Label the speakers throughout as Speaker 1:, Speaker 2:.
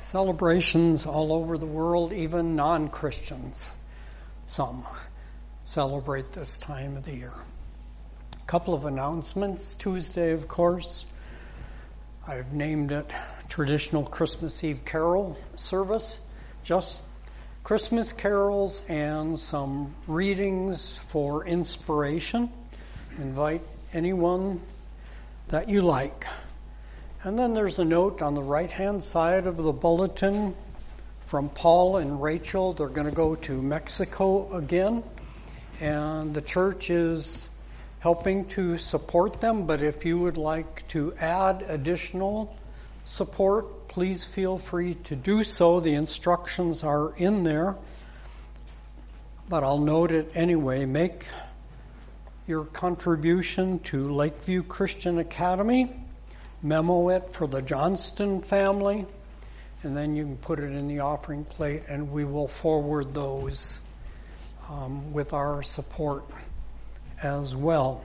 Speaker 1: Celebrations all over the world, even non-Christians, some celebrate this time of the year. A couple of announcements. Tuesday, of course, I've named it Traditional Christmas Eve Carol Service. Just Christmas carols and some readings for inspiration. Invite anyone that you like. And then there's a note on the right-hand side of the bulletin from Paul and Rachel. They're going to go to Mexico again, and the church is helping to support them. But if you would like to add additional support, please feel free to do so. The instructions are in there, but I'll note it anyway. Make your contribution to Lakeview Christian Academy, memo it for the Johnston family, and then you can put it in the offering plate, and we will forward those with our support as well.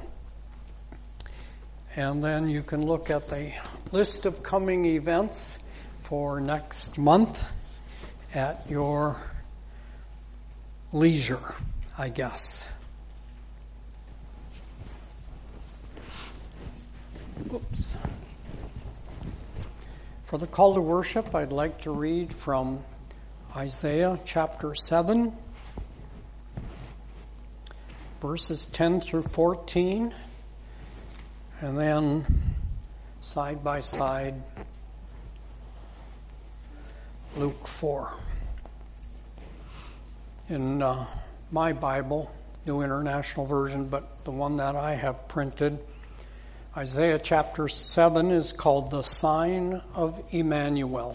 Speaker 1: And then you can look at the list of coming events for next month at your leisure, I guess. Oops. For the call to worship, I'd like to read from Isaiah chapter 7, verses 10 through 14, and then side by side, Luke 4. In my Bible, New International Version, but the one that I have printed, Isaiah chapter 7 is called the Sign of Emmanuel.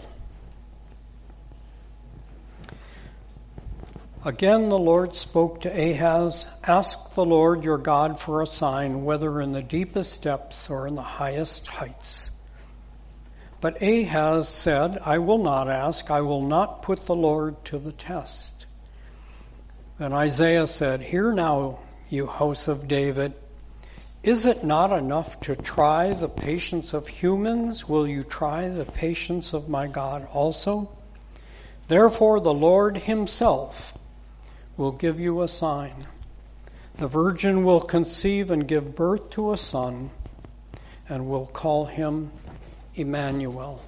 Speaker 1: Again the Lord spoke to Ahaz, "Ask the Lord your God for a sign, whether in the deepest depths or in the highest heights." But Ahaz said, "I will not ask, I will not put the Lord to the test." Then Isaiah said, "Hear now, you house of David. Is it not enough to try the patience of humans? Will you try the patience of my God also? Therefore the Lord himself will give you a sign. The virgin will conceive and give birth to a son, and will call him Emmanuel."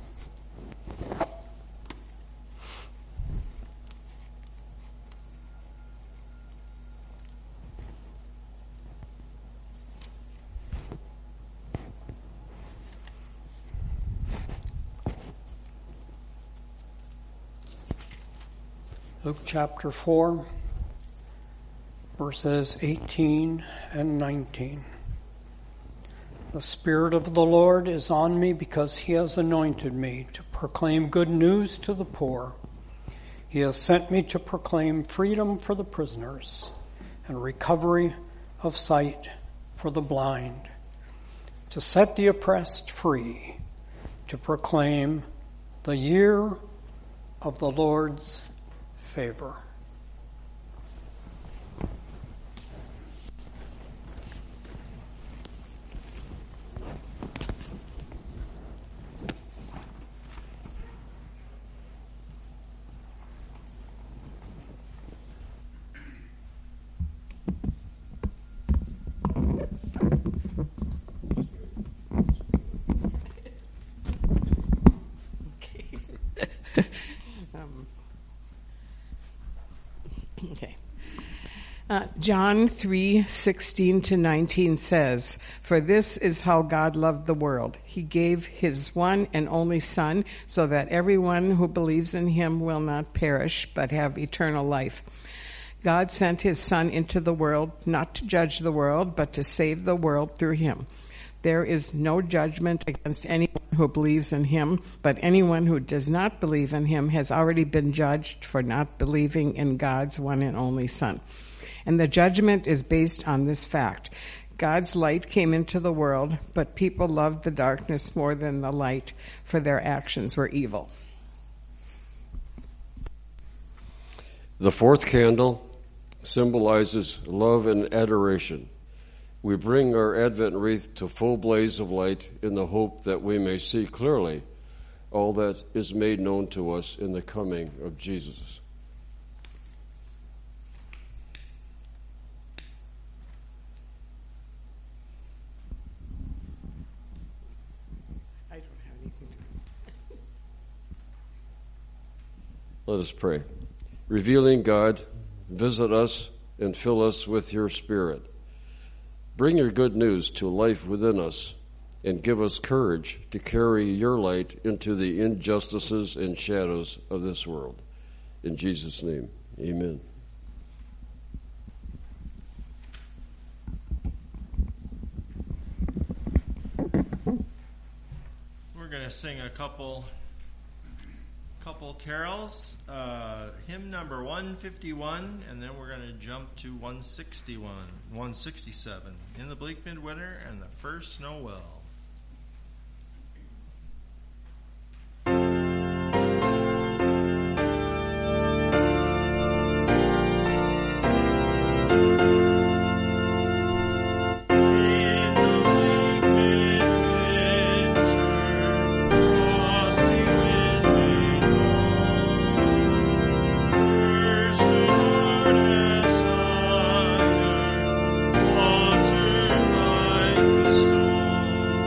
Speaker 1: Luke chapter 4, verses 18 and 19. "The Spirit of the Lord is on me because he has anointed me to proclaim good news to the poor. He has sent me to proclaim freedom for the prisoners and recovery of sight for the blind, to set the oppressed free, to proclaim the year of the Lord's favor."
Speaker 2: John 3:16 to 19 says, "For this is how God loved the world. He gave his one and only Son, so that everyone who believes in him will not perish, but have eternal life. God sent his Son into the world, not to judge the world, but to save the world through him. There is no judgment against anyone who believes in him, but anyone who does not believe in him has already been judged for not believing in God's one and only Son. And the judgment is based on this fact. God's light came into the world, but people loved the darkness more than the light, for their actions were evil."
Speaker 3: The fourth candle symbolizes love and adoration. We bring our Advent wreath to full blaze of light in the hope that we may see clearly all that is made known to us in the coming of Jesus.
Speaker 2: I don't have anything to
Speaker 3: Let us pray. Revealing God, visit us and fill us with your Spirit. Bring your good news to life within us and give us courage to carry your light into the injustices and shadows of this world. In Jesus' name, amen.
Speaker 4: We're going to sing a couple carols, hymn number 151, and then we're going to jump to 167, In the Bleak Midwinter and the First Noel. Stone.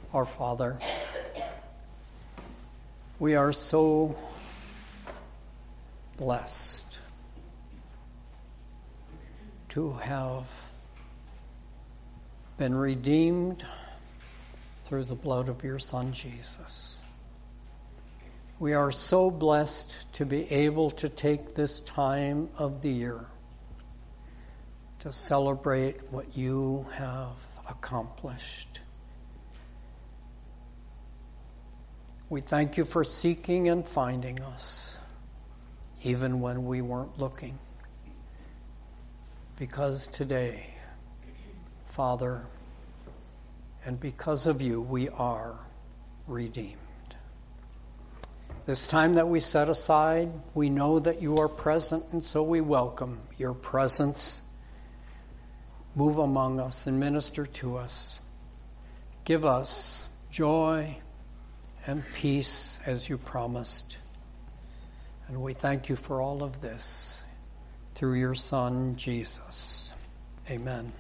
Speaker 1: Our Father, we are so blessed to have been redeemed through the blood of your Son, Jesus. We are so blessed to be able to take this time of the year to celebrate what you have accomplished. We thank you for seeking and finding us, even when we weren't looking. Because today, Father, and because of you, we are redeemed. This time that we set aside, we know that you are present, and so we welcome your presence. Move among us and minister to us. Give us joy and peace as you promised. And we thank you for all of this through your Son, Jesus. Amen.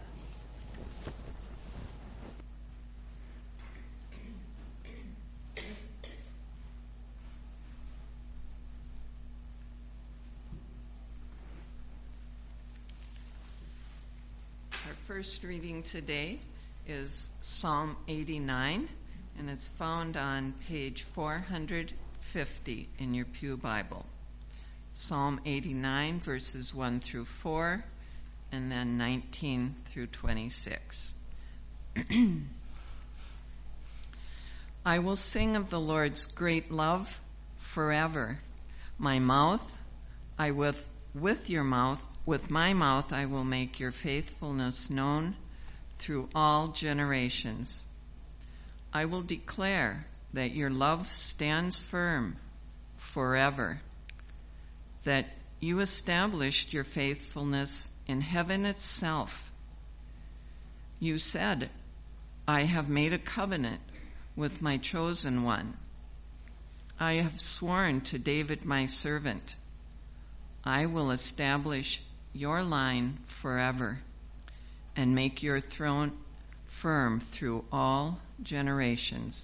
Speaker 5: Our first reading today is Psalm 89, and it's found on page 450 in your Pew Bible. Psalm 89, verses 1 through 4, and then 19 through 26. I will sing of the Lord's great love forever. My mouth, with my mouth I will make your faithfulness known through all generations. I will declare that your love stands firm forever, that you established your faithfulness in heaven itself. You said, I have made a covenant with my chosen one. I have sworn to David my servant, I will establish your line forever and make your throne firm through all generations.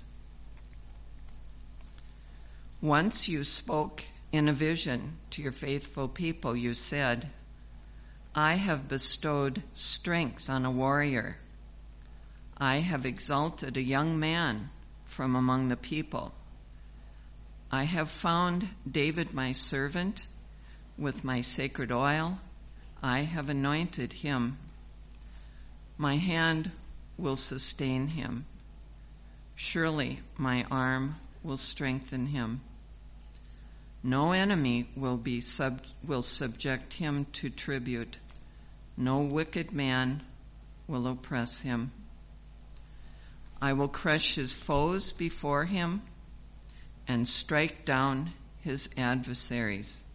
Speaker 5: Once you spoke in a vision to your faithful people. You said, I have bestowed strength on a warrior. I have exalted a young man from among the people. I have found David my servant. With my sacred oil, I have anointed him. My hand will sustain him. Surely my arm will strengthen him. No enemy will subject him to tribute. No wicked man will oppress him. I will crush his foes before him and strike down his adversaries.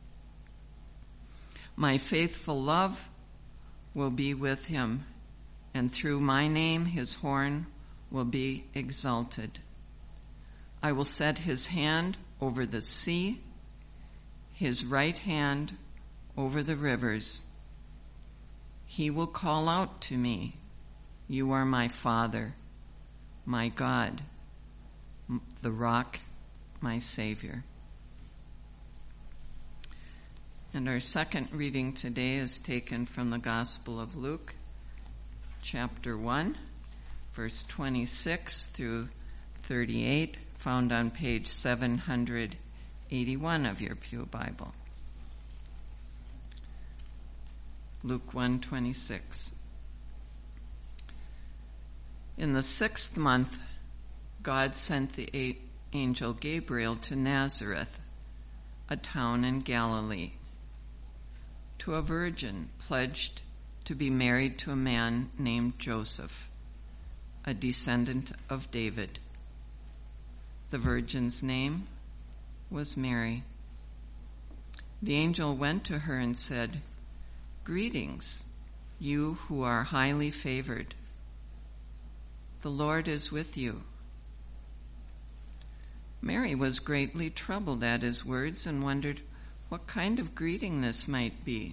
Speaker 5: My faithful love will be with him, and through my name his horn will be exalted. I will set his hand over the sea, his right hand over the rivers. He will call out to me, you are my Father, my God, the rock, my Savior. And our second reading today is taken from the Gospel of Luke, chapter 1, verse 26 through 38, found on page 781 of your Pew Bible. Luke 1:26. In the 6th month, God sent the angel Gabriel to Nazareth, a town in Galilee, to a virgin pledged to be married to a man named Joseph, a descendant of David. The virgin's name was Mary. The angel went to her and said, Greetings, you who are highly favored. The Lord is with you. Mary was greatly troubled at his words and wondered what kind of greeting this might be.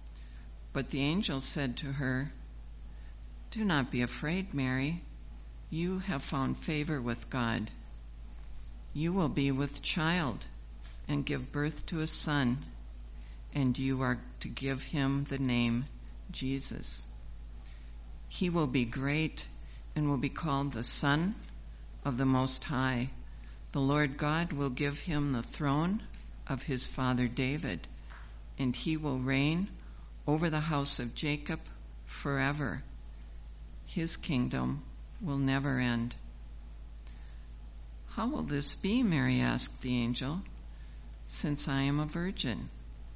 Speaker 5: But the angel said to her, Do not be afraid, Mary. you have found favor with God. You will be with child and give birth to a son, and you are to give him the name Jesus. He will be great and will be called the Son of the Most High. The Lord God will give him the throne of his father David, and he will reign over the house of Jacob forever. His kingdom will never end. How will this be, Mary asked the angel, since I am a virgin?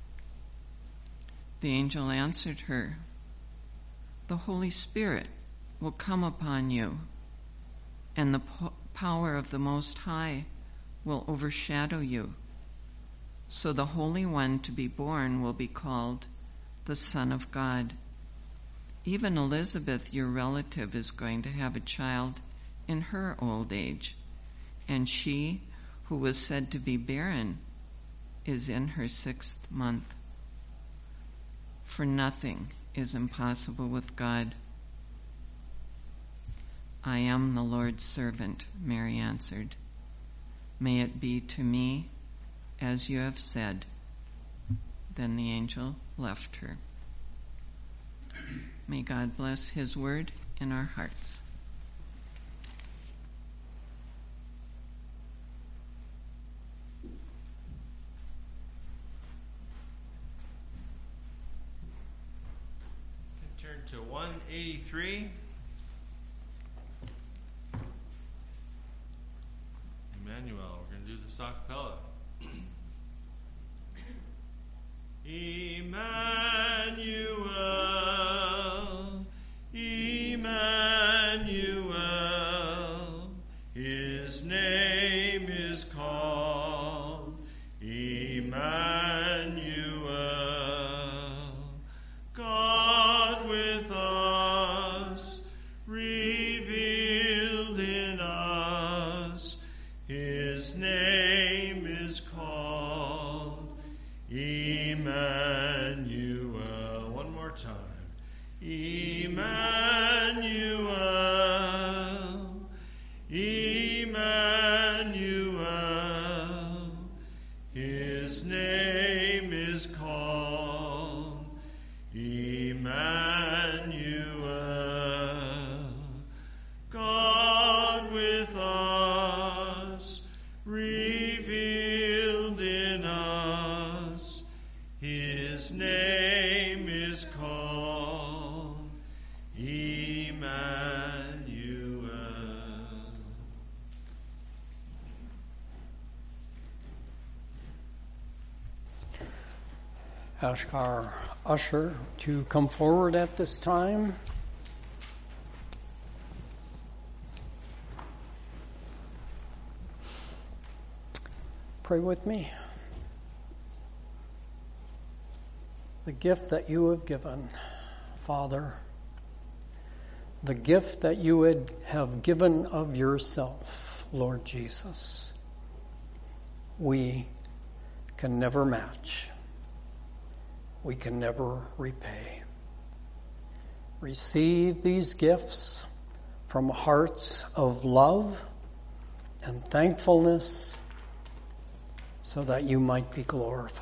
Speaker 5: The angel answered her, the Holy Spirit will come upon you, and the power of the Most High will overshadow you. So the Holy One to be born will be called the Son of God. Even Elizabeth, your relative, is going to have a child in her old age, and she, who was said to be barren, is in her 6th month. For nothing is impossible with God. I am the Lord's servant, Mary answered. May it be to me as you have said. Then the angel left her. May God bless his word in our hearts.
Speaker 4: Turn to 183. Emmanuel, we're going to do this a cappella. Emmanuel, Emmanuel, his name is called Emmanuel. God with us, revealed in us, his name is called Emmanuel. One more time. Emmanuel, Emmanuel, his name is called Emmanuel. God with us, revealed in us, his name is called Emmanuel.
Speaker 1: Ask our usher to come forward at this time. Pray with me. The gift that you have given, Father, the gift that you would have given of yourself, Lord Jesus, we can never match. We can never repay. Receive these gifts from hearts of love and thankfulness so that you might be glorified.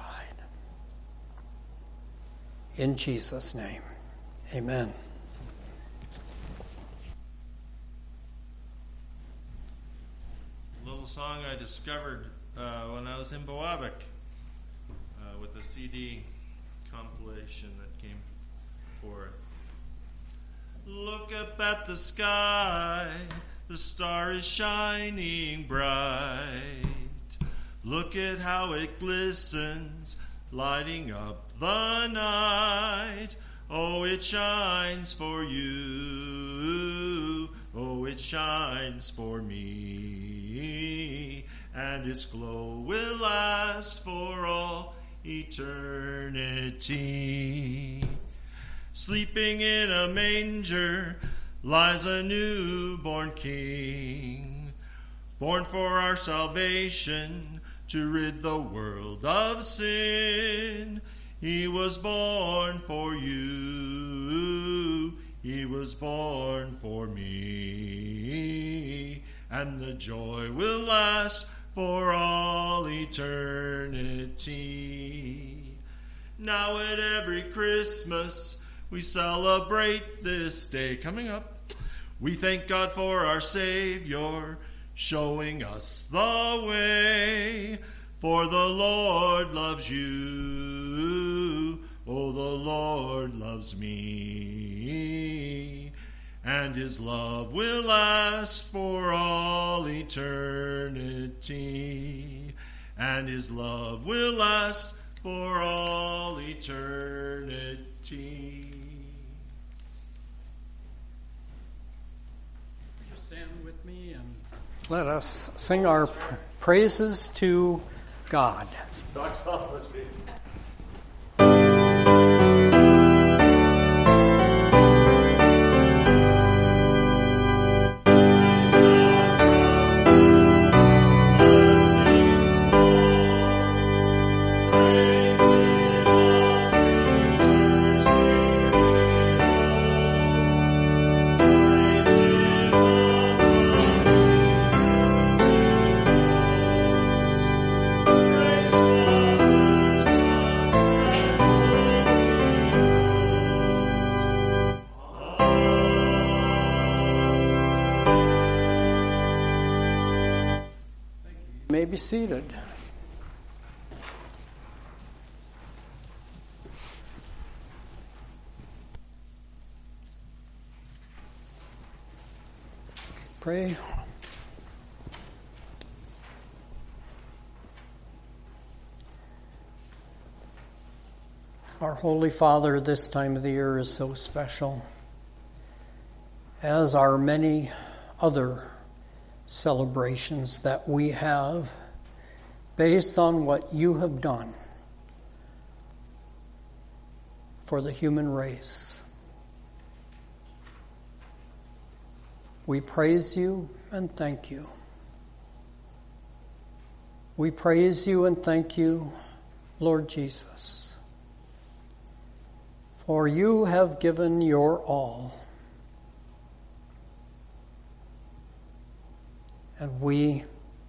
Speaker 1: In Jesus' name, amen.
Speaker 4: A little song I discovered when I was in Boabic with the CD compilation that came forth. Look up at the sky, the star is shining bright. Look at how it glistens, lighting up the night. Oh, it shines for you. Oh, it shines for me. And its glow will last for all eternity. Sleeping in a manger lies a newborn king, born for our salvation, to rid the world of sin. He was born for you. He was born for me. and the joy will last for all eternity. Now at every Christmas we celebrate this day coming up. We thank God for our Savior, showing us the way. For the Lord loves you, oh, the Lord loves me. And his love will last for all eternity. And his love will last for all eternity.
Speaker 1: Stand with me and let us sing our praises to God.
Speaker 4: Doxology.
Speaker 1: May be seated. Pray. Our Holy Father, this time of the year is so special, as are many other celebrations that we have based on what you have done for the human race. We praise you and thank you. We praise you and thank you, Lord Jesus, for you have given your all. And we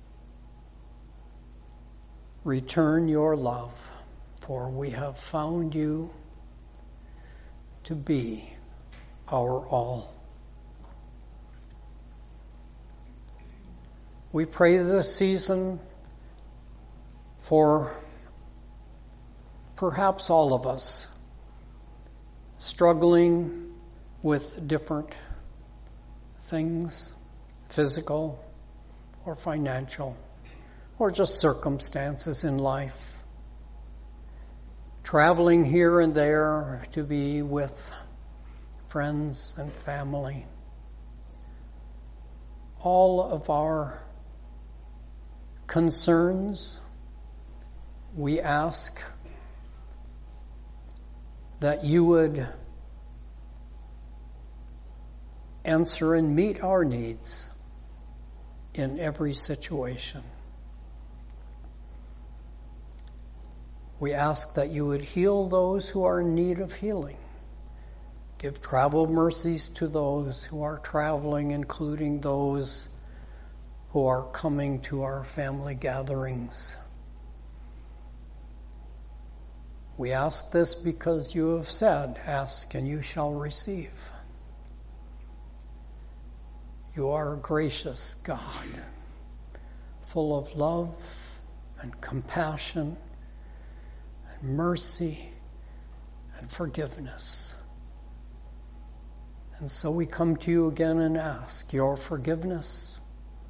Speaker 1: return your love, for we have found you to be our all. We pray this season for perhaps all of us struggling with different things, physical or financial, or just circumstances in life. Traveling here and there to be with friends and family. All of our concerns, we ask that you would answer and meet our needs in every situation. We ask that you would heal those who are in need of healing. Give travel mercies to those who are traveling, including those who are coming to our family gatherings. We ask this because you have said, ask and you shall receive. You are a gracious God, full of love and compassion and mercy and forgiveness. And so we come to you again and ask your forgiveness.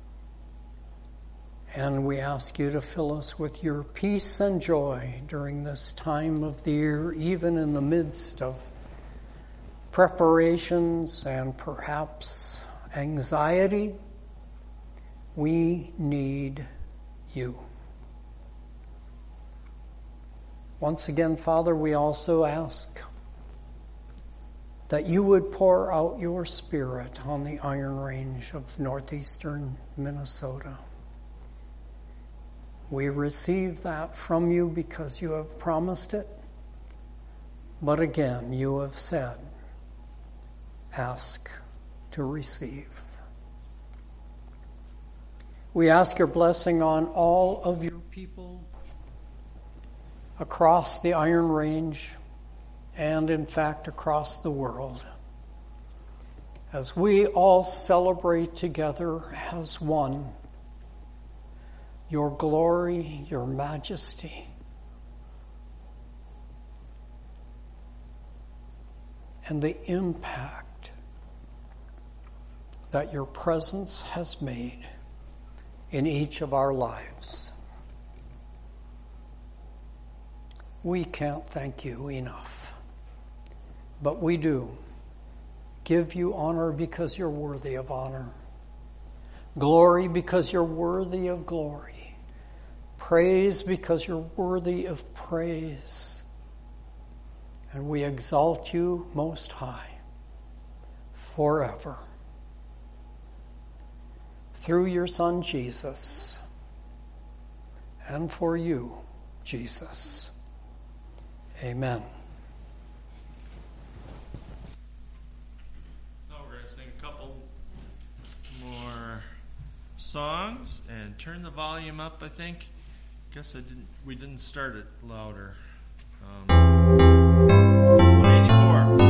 Speaker 1: And we ask you to fill us with your peace and joy during this time of the year, even in the midst of preparations and perhaps anxiety. We need you. Once again, Father, we also ask that you would pour out your Spirit on the Iron Range of northeastern Minnesota. We receive that from you because you have promised it. But again, you have said, ask to receive. We ask your blessing on all of your people across the Iron Range and, in fact, across the world, as we all celebrate together as one your glory, your majesty, and the impact that your presence has made in each of our lives. We can't thank you enough, but we do give you honor because you're worthy of honor, glory because you're worthy of glory, praise because you're worthy of praise, and we exalt you most high forever. Through your Son, Jesus, and for you, Jesus. Amen.
Speaker 4: Now we're going to sing a couple more songs and turn the volume up, I think. Guess we didn't start it louder. 184.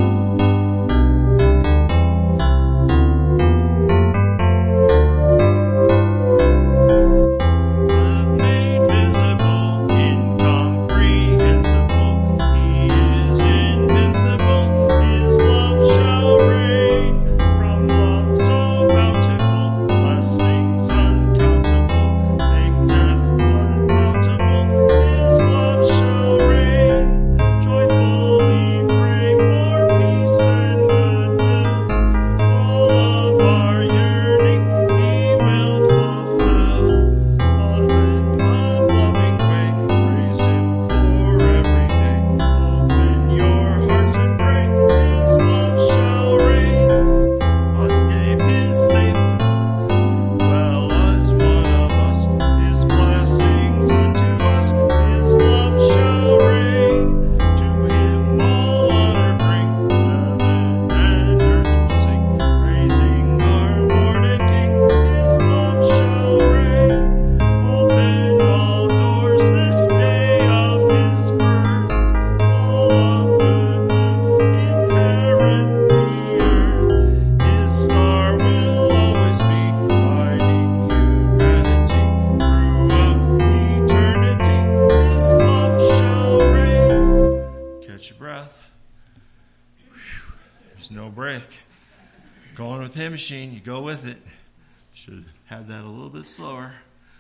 Speaker 4: Machine, you go with it. Should have that a little bit slower.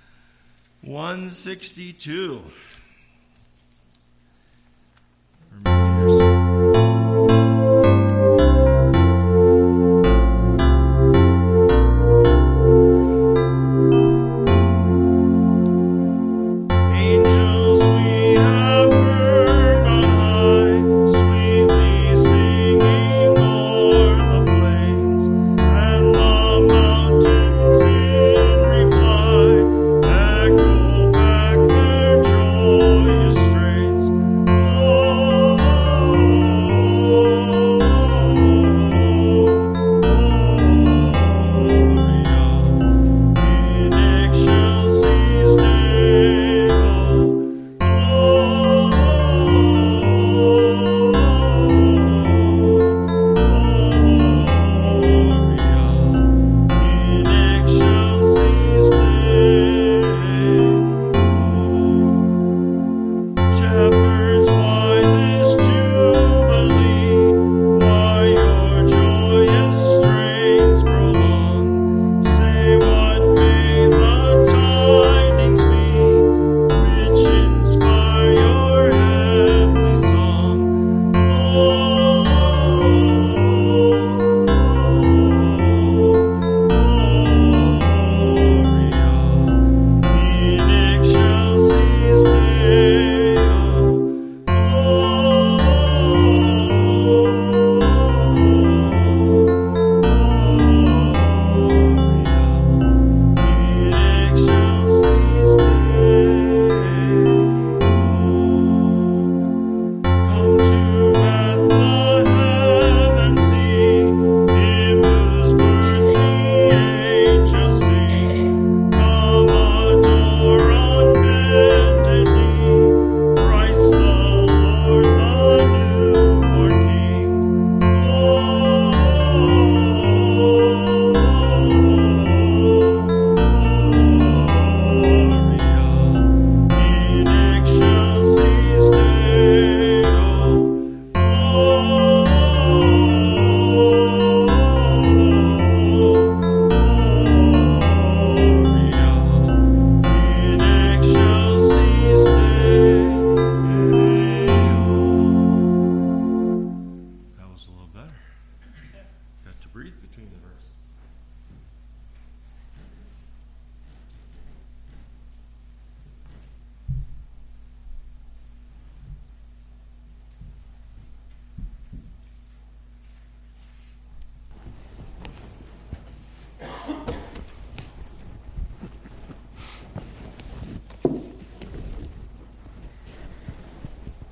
Speaker 4: 162.
Speaker 6: Echo back their joy.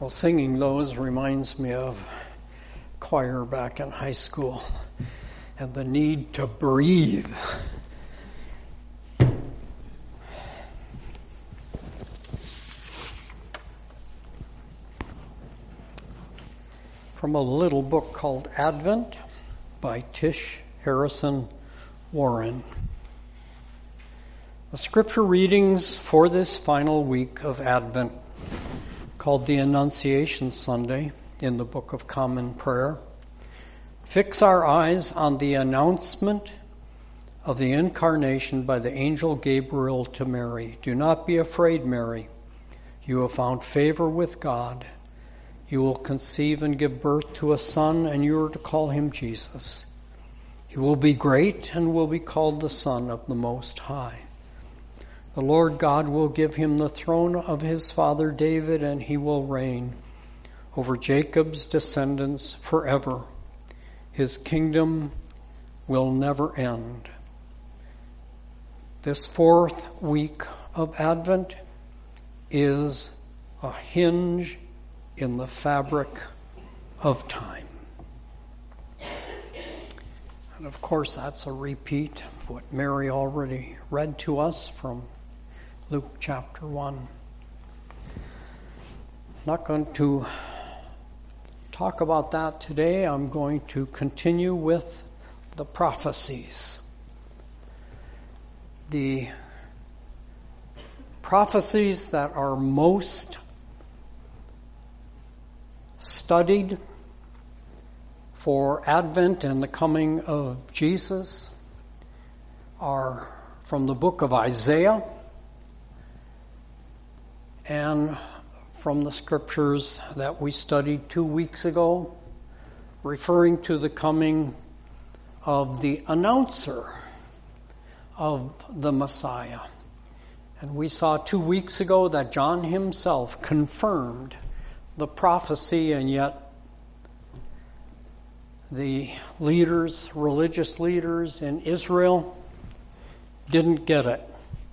Speaker 1: Well, singing those reminds me of choir back in high school and the need to breathe. From a little book called Advent by Tish Harrison Warren. The scripture readings for this final week of Advent, called the Annunciation Sunday in the Book of Common Prayer, fix our eyes on the announcement of the incarnation by the angel Gabriel to Mary. Do not be afraid, Mary. You have found favor with God. You will conceive and give birth to a son, and you are to call him Jesus. He will be great and will be called the Son of the Most High. The Lord God will give him the throne of his father David, and he will reign over Jacob's descendants forever. His kingdom will never end. This fourth week of Advent is a hinge in the fabric of time. And of course, that's a repeat of what Mary already read to us from Luke chapter 1. I'm not going to talk about that today. I'm going to continue with the prophecies. The prophecies that are most studied for Advent and the coming of Jesus are from the book of Isaiah and from the scriptures that we studied 2 weeks ago, referring to the coming of the announcer of the Messiah. And we saw 2 weeks ago that John himself confirmed the prophecy, and yet the leaders, religious leaders in Israel, didn't get it.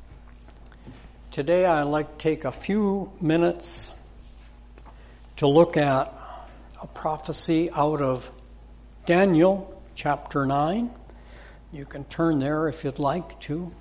Speaker 1: Today I'd like to take a few minutes to look at a prophecy out of Daniel chapter 9. You can turn there if you'd like to.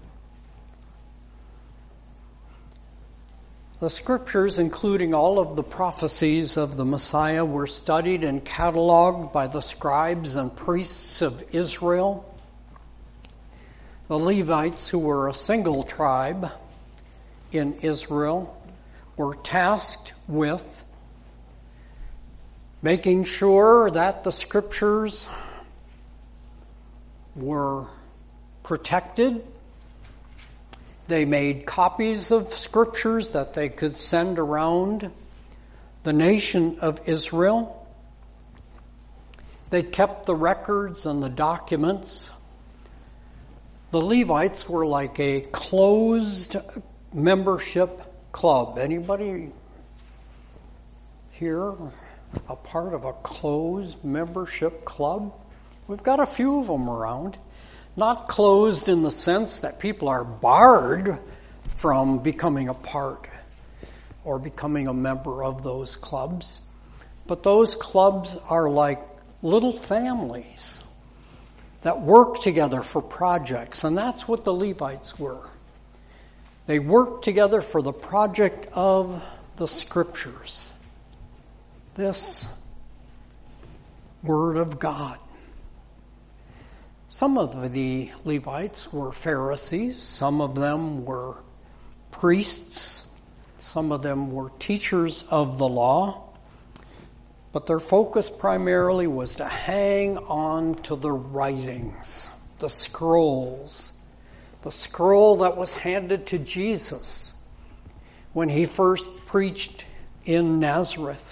Speaker 1: The scriptures, including all of the prophecies of the Messiah, were studied and cataloged by the scribes and priests of Israel. The Levites, who were a single tribe in Israel, were tasked with making sure that the scriptures were protected. They made copies of scriptures that they could send around the nation of Israel. They kept the records and the documents. The Levites were like a closed membership club. Anybody here a part of a closed membership club? We've got a few of them around. Not closed in the sense that people are barred from becoming a part or becoming a member of those clubs. But those clubs are like little families that work together for projects, and that's what the Levites were. They worked together for the project of the scriptures. This Word of God. Some of the Levites were Pharisees, some of them were priests, some of them were teachers of the law, but their focus primarily was to hang on to the writings, the scrolls, the scroll that was handed to Jesus when he first preached in Nazareth.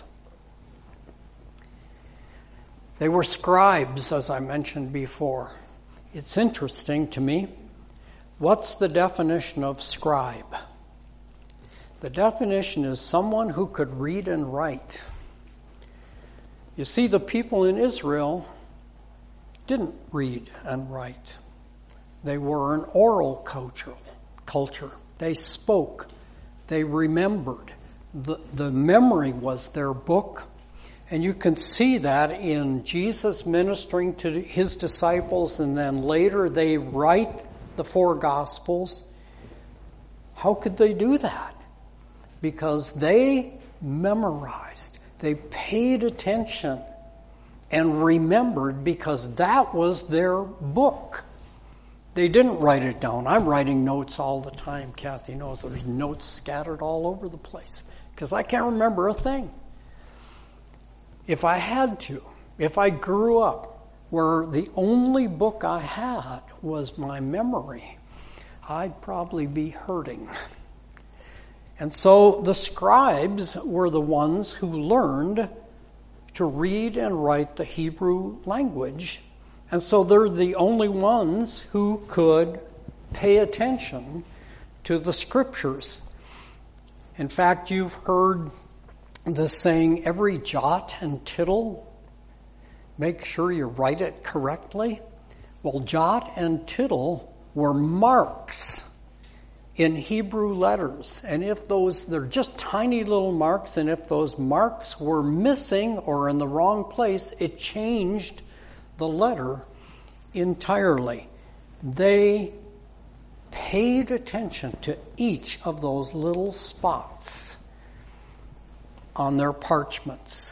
Speaker 1: They were scribes, as I mentioned before. It's interesting to me. What's the definition of scribe? The definition is someone who could read and write. You see, the people in Israel didn't read and write. They were an oral culture. They spoke. They remembered. The memory was their book. And you can see that in Jesus ministering to his disciples, and then later they write the 4 Gospels. How could they do that? Because they memorized, they paid attention and remembered, because that was their book. They didn't write it down. I'm writing notes all the time. Kathy knows there's notes scattered all over the place because I can't remember a thing. If I had to, if I grew up where the only book I had was my memory, I'd probably be hurting. And so the scribes were the ones who learned to read and write the Hebrew language. And so they're the only ones who could pay attention to the scriptures. In fact, you've heard the saying, every jot and tittle, make sure you write it correctly. Well, jot and tittle were marks in Hebrew letters. And if they're just tiny little marks, and if those marks were missing or in the wrong place, it changed the letter entirely. They paid attention to each of those little spots on their parchments.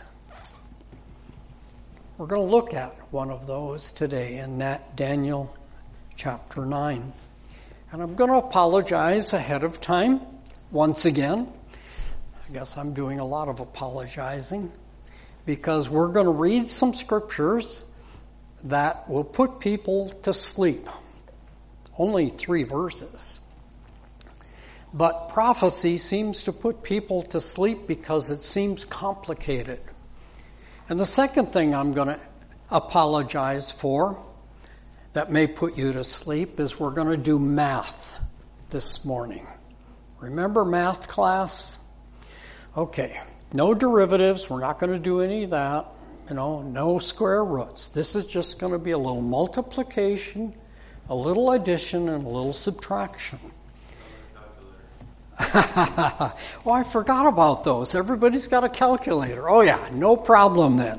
Speaker 1: We're going to look at one of those today in Daniel chapter 9. And I'm going to apologize ahead of time once again. I guess I'm doing a lot of apologizing because we're going to read some scriptures that will put people to sleep. Only 3 verses. But prophecy seems to put people to sleep because it seems complicated. And the second thing I'm going to apologize for that may put you to sleep is we're going to do math this morning. Remember math class? Okay, no derivatives. We're not going to do any of that. No square roots. This is just going to be a little multiplication, a little addition, and a little subtraction. Oh, I forgot about those. Everybody's got a calculator. Oh yeah, no problem then.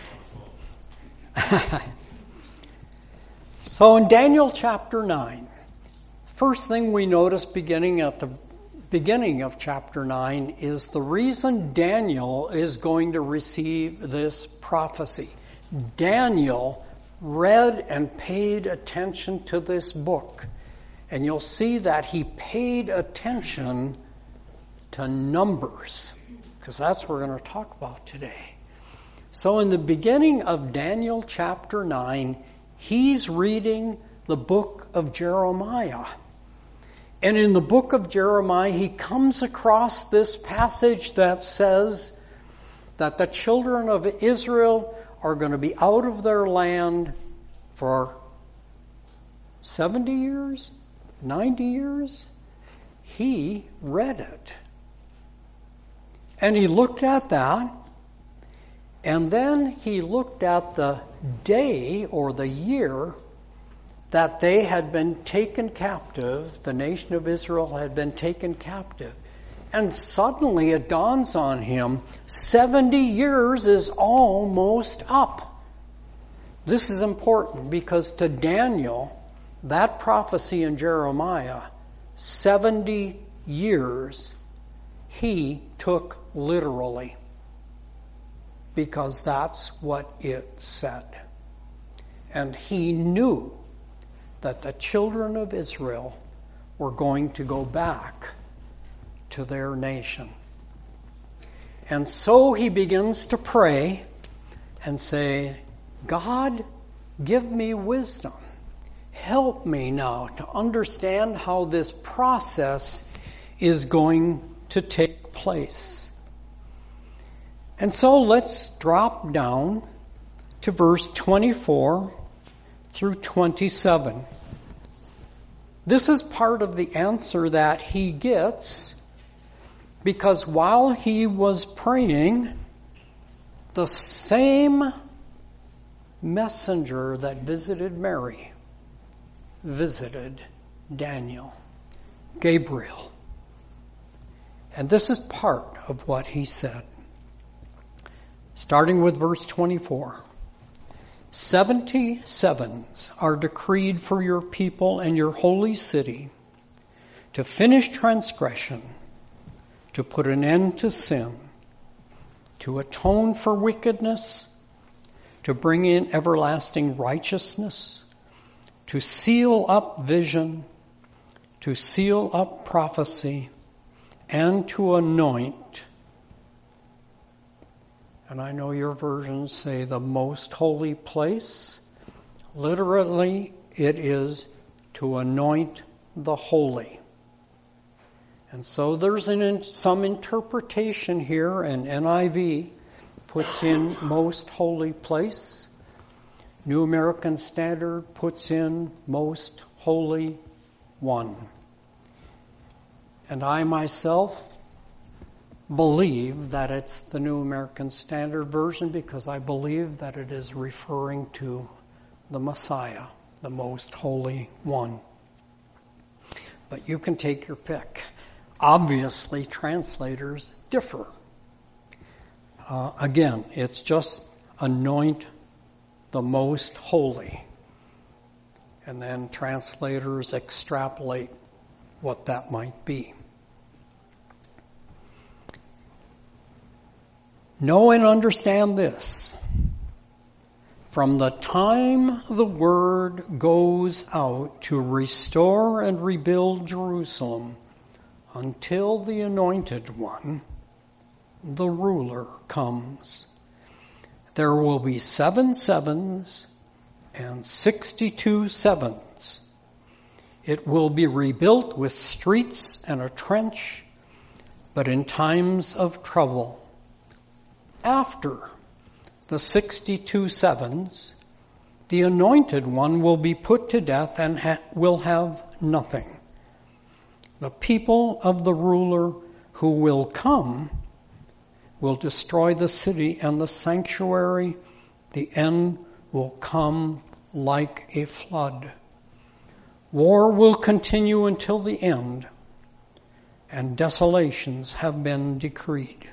Speaker 1: So in Daniel chapter 9, first thing we notice beginning at the beginning of chapter 9 is the reason Daniel is going to receive this prophecy. Daniel read and paid attention to this book. And you'll see that he paid attention to numbers, because that's what we're going to talk about today. So in the beginning of Daniel chapter 9, he's reading the book of Jeremiah. And in the book of Jeremiah, he comes across this passage that says that the children of Israel are going to be out of their land for 70 years? 90 years? He read it. And he looked at that, and then he looked at the day or the year that they had been taken captive, the nation of Israel had been taken captive. And suddenly it dawns on him, 70 years is almost up. This is important because to Daniel, that prophecy in Jeremiah, 70 years, he took literally because that's what it said. And he knew that the children of Israel were going to go back to their nation. And so he begins to pray and say, God, give me wisdom. Help me now to understand how this process is going to take place. And so let's drop down to verse 24 through 27. This is part of the answer that he gets because while he was praying, the same messenger that visited Mary visited Daniel, Gabriel. And this is part of what he said. Starting with verse 24. 77s are decreed for your people and your holy city, to finish transgression, to put an end to sin, to atone for wickedness, to bring in everlasting righteousness, to seal up vision, to seal up prophecy, and to anoint. And I know your versions say the most holy place. Literally, it is to anoint the holy. And so there's some interpretation here, and NIV puts in most holy place. New American Standard puts in most holy one. And I myself believe that it's the New American Standard Version because I believe that it is referring to the Messiah, the most holy one. But you can take your pick. Obviously, translators differ. Again, it's just anoint the most holy. And then translators extrapolate what that might be. Know and understand this. From the time the word goes out to restore and rebuild Jerusalem until the Anointed One, the ruler, comes, there will be 7 sevens and 62 sevens. It will be rebuilt with streets and a trench, but in times of trouble. After the 62 sevens, the Anointed One will be put to death and will have nothing. The people of the ruler who will come will destroy the city and the sanctuary. The end will come like a flood. War will continue until the end, and desolations have been decreed.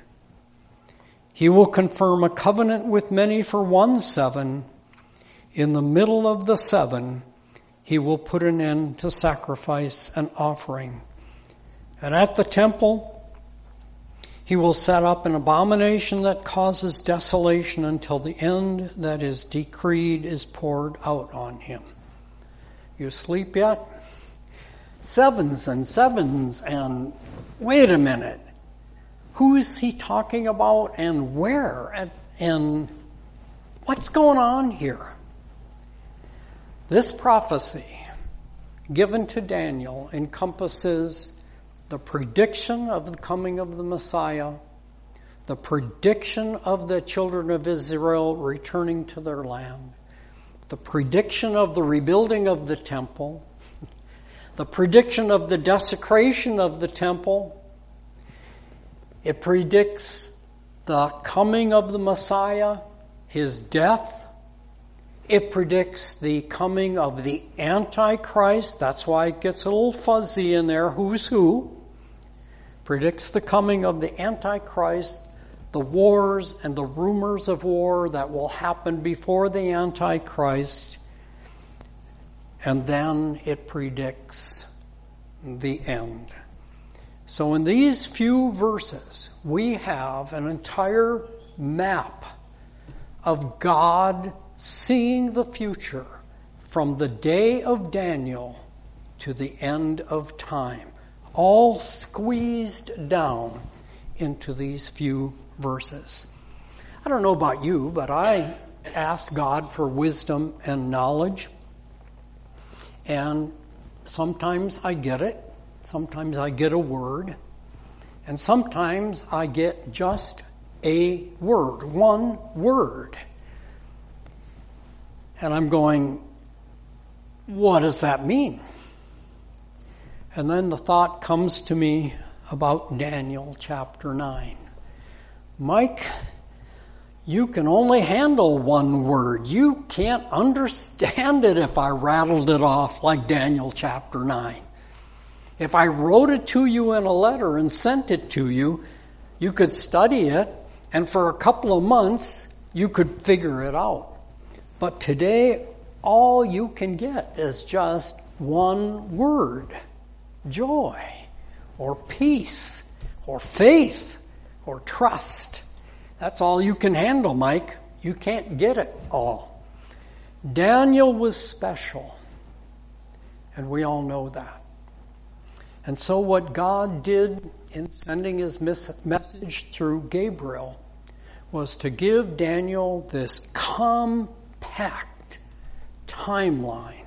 Speaker 1: He will confirm a covenant with many for 1 7. In the middle of the 7, he will put an end to sacrifice and offering. And at the temple, he will set up an abomination that causes desolation until the end that is decreed is poured out on him. You asleep yet? 7s and 7s and wait a minute. Who is he talking about and where? And what's going on here? This prophecy given to Daniel encompasses the prediction of the coming of the Messiah, the prediction of the children of Israel returning to their land, the prediction of the rebuilding of the temple, the prediction of the desecration of the temple. It predicts the coming of the Messiah, his death. It predicts the coming of the Antichrist. That's why it gets a little fuzzy in there. Who's who? Predicts the coming of the Antichrist, the wars and the rumors of war that will happen before the Antichrist. And then it predicts the end. So in these few verses, we have an entire map of God seeing the future from the day of Daniel to the end of time, all squeezed down into these few verses. I don't know about you, but I ask God for wisdom and knowledge, and sometimes I get it. Sometimes I get a word, and sometimes I get just a word, one word. And I'm going, what does that mean? And then the thought comes to me about Daniel chapter 9. Mike, you can only handle one word. You can't understand it if I rattled it off like Daniel chapter 9. If I wrote it to you in a letter and sent it to you, you could study it, and for a couple of months, you could figure it out. But today, all you can get is just one word: joy, or peace, or faith, or trust. That's all you can handle, Mike. You can't get it all. Daniel was special, and we all know that. And so what God did in sending his message through Gabriel was to give Daniel this compact timeline.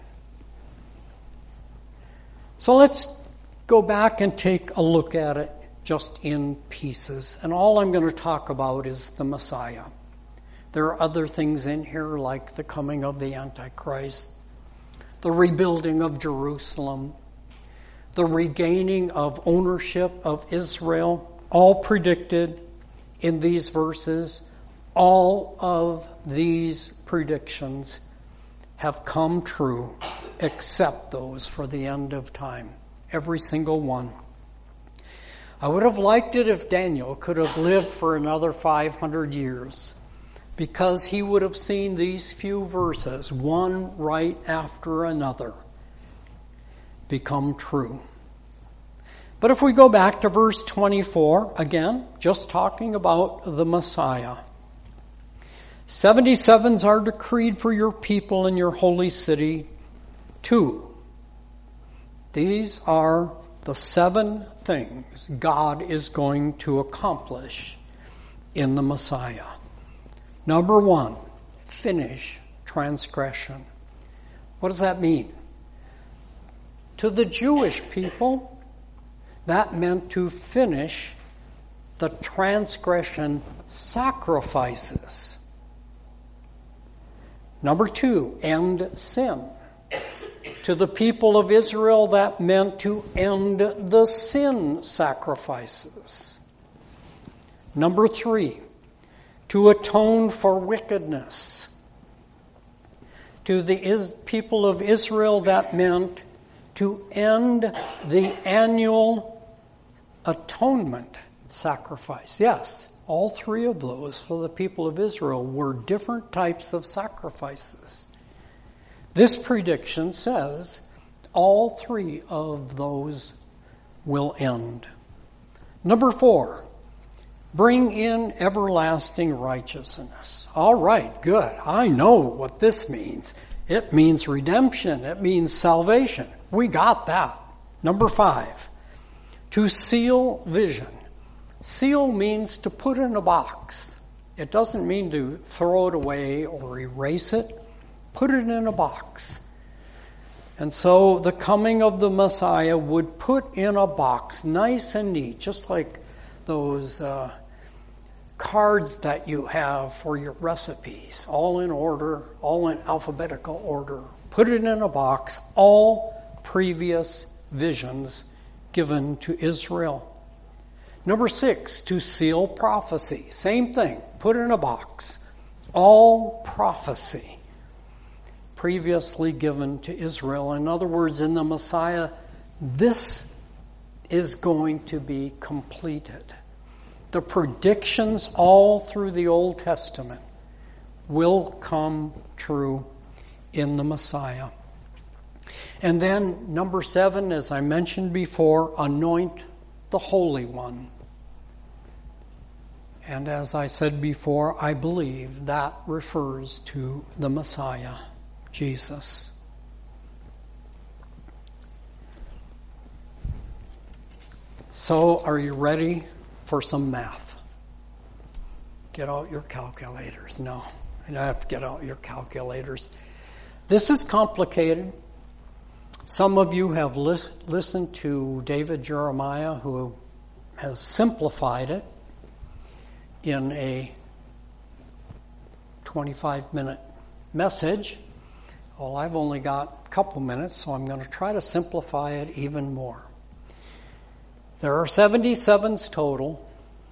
Speaker 1: So let's go back and take a look at it just in pieces. And all I'm going to talk about is the Messiah. There are other things in here like the coming of the Antichrist, the rebuilding of Jerusalem, the regaining of ownership of Israel, all predicted in these verses. All of these predictions have come true, except those for the end of time. Every single one. I would have liked it if Daniel could have lived for another 500 years, because he would have seen these few verses, one right after another, become true. But if we go back to verse 24, again, just talking about the Messiah. 77s are decreed for your people in your holy city. 2. These are the 7 things God is going to accomplish in the Messiah. Number 1, finish transgression. What does that mean? To the Jewish people, that meant to finish the transgression sacrifices. Number 2, end sin. To the people of Israel, that meant to end the sin sacrifices. Number 3, to atone for wickedness. To the people of Israel, that meant to end the annual atonement sacrifice. Yes, all 3 of those for the people of Israel were different types of sacrifices. This prediction says all 3 of those will end. Number 4, bring in everlasting righteousness. All right, good. I know what this means. It means redemption. It means salvation. We got that. Number 5, to seal vision. Seal means to put in a box. It doesn't mean to throw it away or erase it. Put it in a box. And so the coming of the Messiah would put in a box, nice and neat, just like those cards that you have for your recipes, all in order, all in alphabetical order. Put it in a box, all previous visions given to Israel. Number 6, to seal prophecy. Same thing, put in a box, all prophecy previously given to Israel. In other words, in the Messiah, this is going to be completed. The predictions all through the Old Testament will come true in the Messiah. And then number 7, as I mentioned before, anoint the Holy One. And as I said before, I believe that refers to the Messiah, Jesus. So, are you ready for some math? Get out your calculators. No, you don't have to get out your calculators. This is complicated. Some of you have listened to David Jeremiah, who has simplified it in a 25-minute message. Well, I've only got a couple minutes, so I'm going to try to simplify it even more. There are 77s total,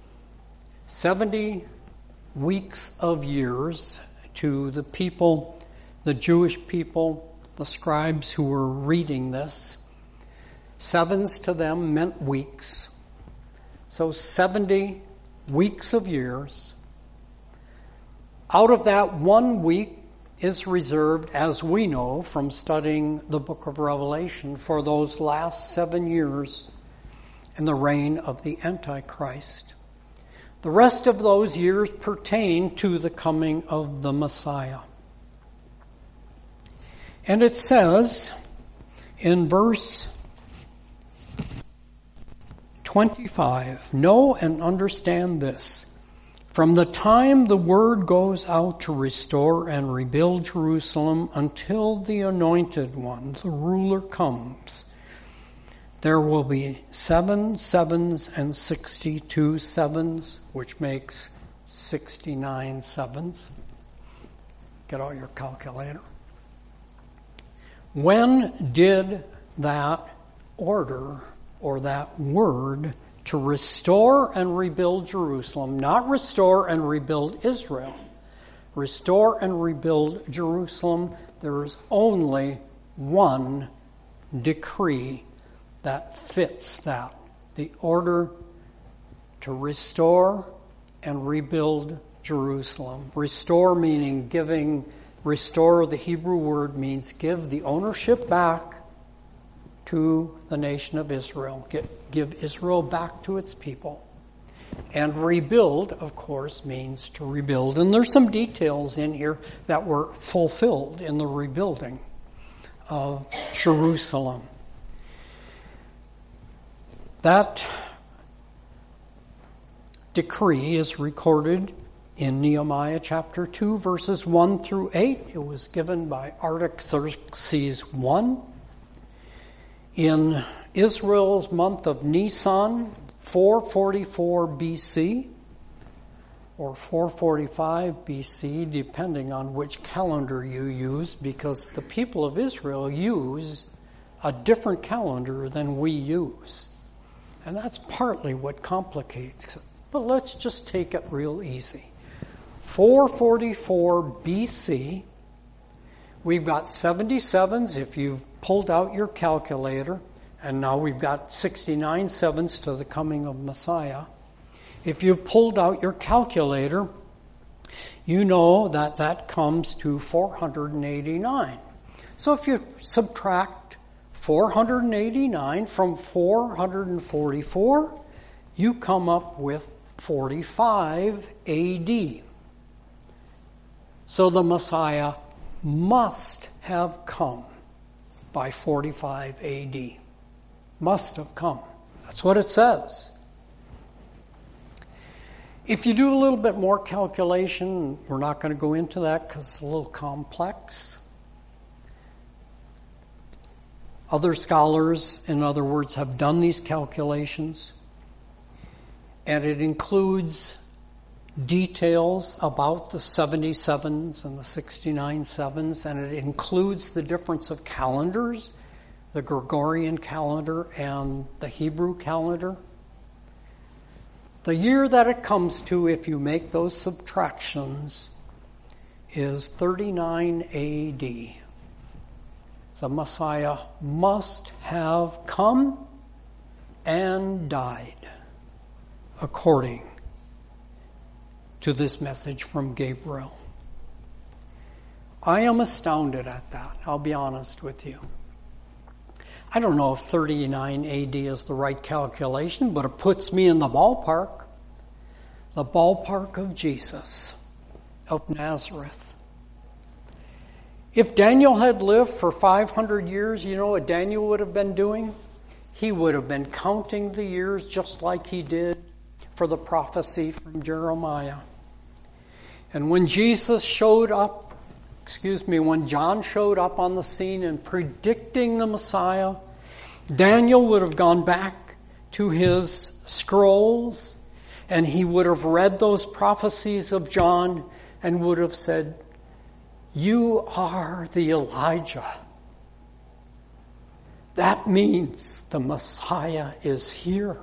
Speaker 1: 70 weeks of years to the people, the Jewish people, the scribes who were reading this. Sevens to them meant weeks. So 70 weeks of years. Out of that 1 week is reserved, as we know from studying the book of Revelation, for those last 7 years in the reign of the Antichrist. The rest of those years pertain to the coming of the Messiah. And it says in verse 25, "Know and understand this. From the time the word goes out to restore and rebuild Jerusalem until the Anointed One, the ruler, comes, there will be 7 sevens and 62 sevens, which makes 69 sevens." Get out your calculator. When did that order or that word to restore and rebuild Jerusalem, not restore and rebuild Israel, restore and rebuild Jerusalem, there is only one decree that fits that. The order to restore and rebuild Jerusalem. Restore meaning restore, the Hebrew word means give the ownership back to the nation of Israel. Give Israel back to its people. And rebuild, of course, means to rebuild. And there's some details in here that were fulfilled in the rebuilding of Jerusalem. That decree is recorded in Nehemiah chapter 2, verses 1 through 8. It was given by Artaxerxes I. In Israel's month of Nisan, 444 BC, or 445 BC, depending on which calendar you use, because the people of Israel use a different calendar than we use. And that's partly what complicates it. But let's just take it real easy. 444 BC, we've got 77s if you've pulled out your calculator, and now we've got 69 sevens to the coming of Messiah. If you've pulled out your calculator, you know that that comes to 489. So if you subtract 489 from 444, you come up with 45 AD. So the Messiah must have come by 45 AD. Must have come. That's what it says. If you do a little bit more calculation, we're not going to go into that because it's a little complex. Other scholars, in other words, have done these calculations, and it includes details about the 77s and the 69 sevens, and it includes the difference of calendars, the Gregorian calendar and the Hebrew calendar. The year that it comes to, if you make those subtractions, is 39 AD. The Messiah must have come and died according to this message from Gabriel. I am astounded at that, I'll be honest with you. I don't know if 39 AD is the right calculation, but it puts me in the ballpark of Jesus, of Nazareth. If Daniel had lived for 500 years, you know what Daniel would have been doing? He would have been counting the years just like he did for the prophecy from Jeremiah. And when John showed up on the scene and predicting the Messiah, Daniel would have gone back to his scrolls and he would have read those prophecies of John and would have said, "You are the Elijah." That means the Messiah is here.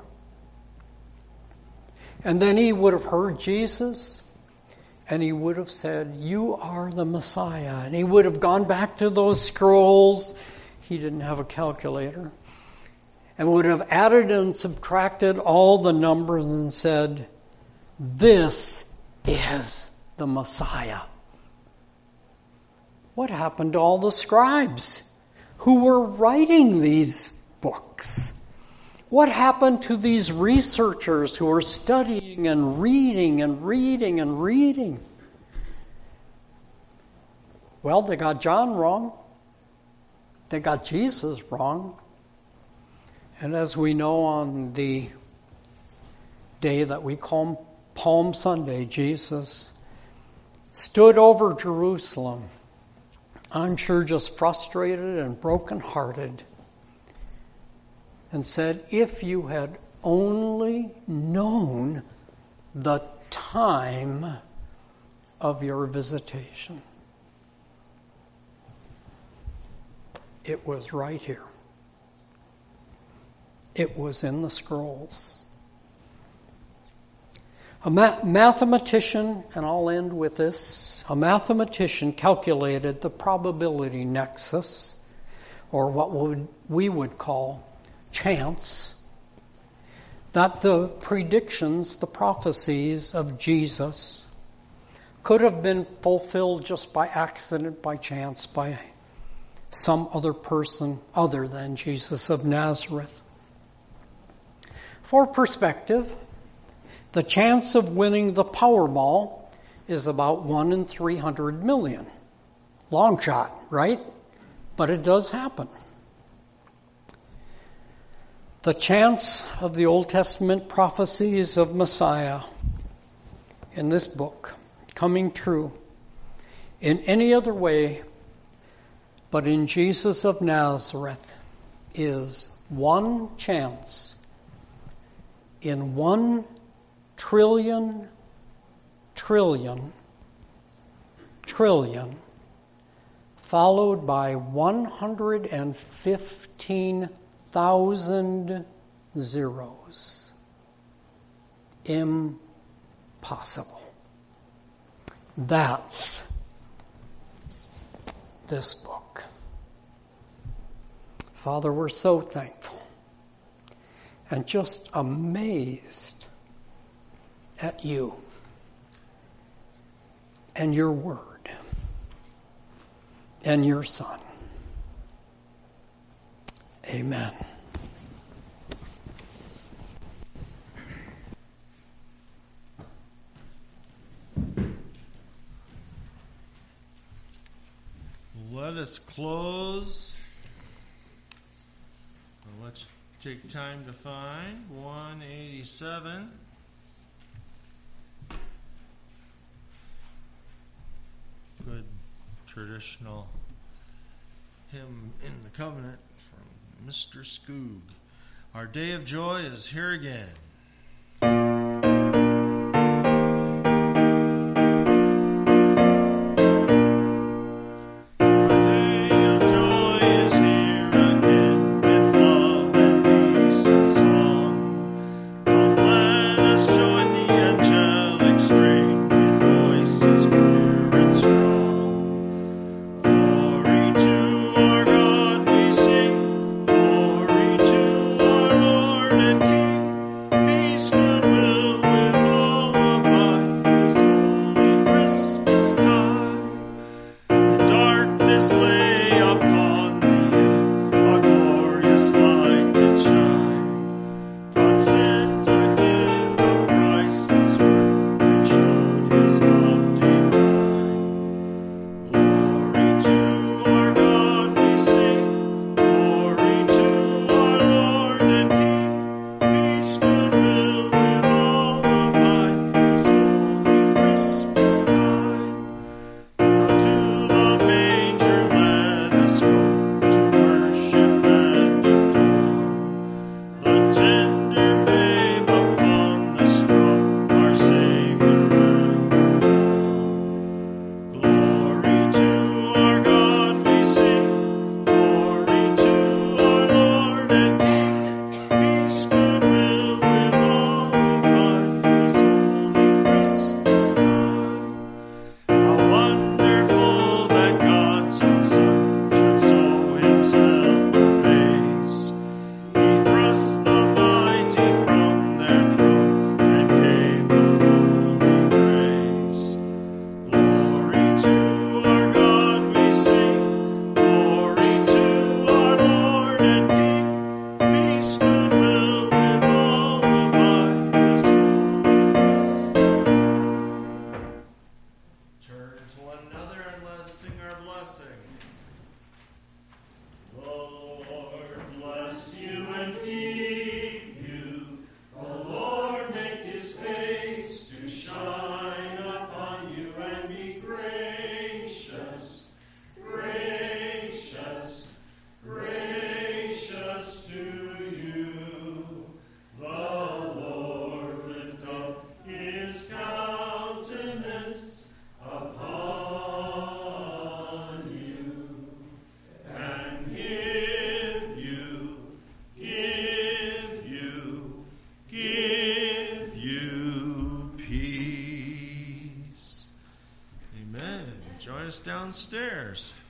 Speaker 1: And then he would have heard Jesus and he would have said, "You are the Messiah." And he would have gone back to those scrolls. He didn't have a calculator. and would have added and subtracted all the numbers and said, "This is the Messiah." What happened to all the scribes who were writing these books? What happened to these researchers who were studying and reading and reading and reading? Well, they got John wrong. They got Jesus wrong. And as we know, on the day that we call Palm Sunday, Jesus stood over Jerusalem, I'm sure just frustrated and brokenhearted, and said, "If you had only known the time of your visitation." It was right here. It was in the scrolls. A mathematician, and I'll end with this, a mathematician calculated the probability nexus, or what we would call chance, that the predictions, the prophecies of Jesus could have been fulfilled just by accident, by chance, by some other person other than Jesus of Nazareth. For perspective, the chance of winning the Powerball is about 1 in 300 million. Long shot, right? But it does happen. The chance of the Old Testament prophecies of Messiah in this book coming true in any other way but in Jesus of Nazareth is one chance in 1 trillion, followed by 115,000 zeros. Impossible. That's this book. Father, we're so thankful and just amazed at you and your word and your Son. Amen.
Speaker 4: Let us close. Well, let's take time to find 187. Good traditional hymn in the covenant from Mr. Skoog. Our day of joy is here again.
Speaker 6: He
Speaker 4: downstairs.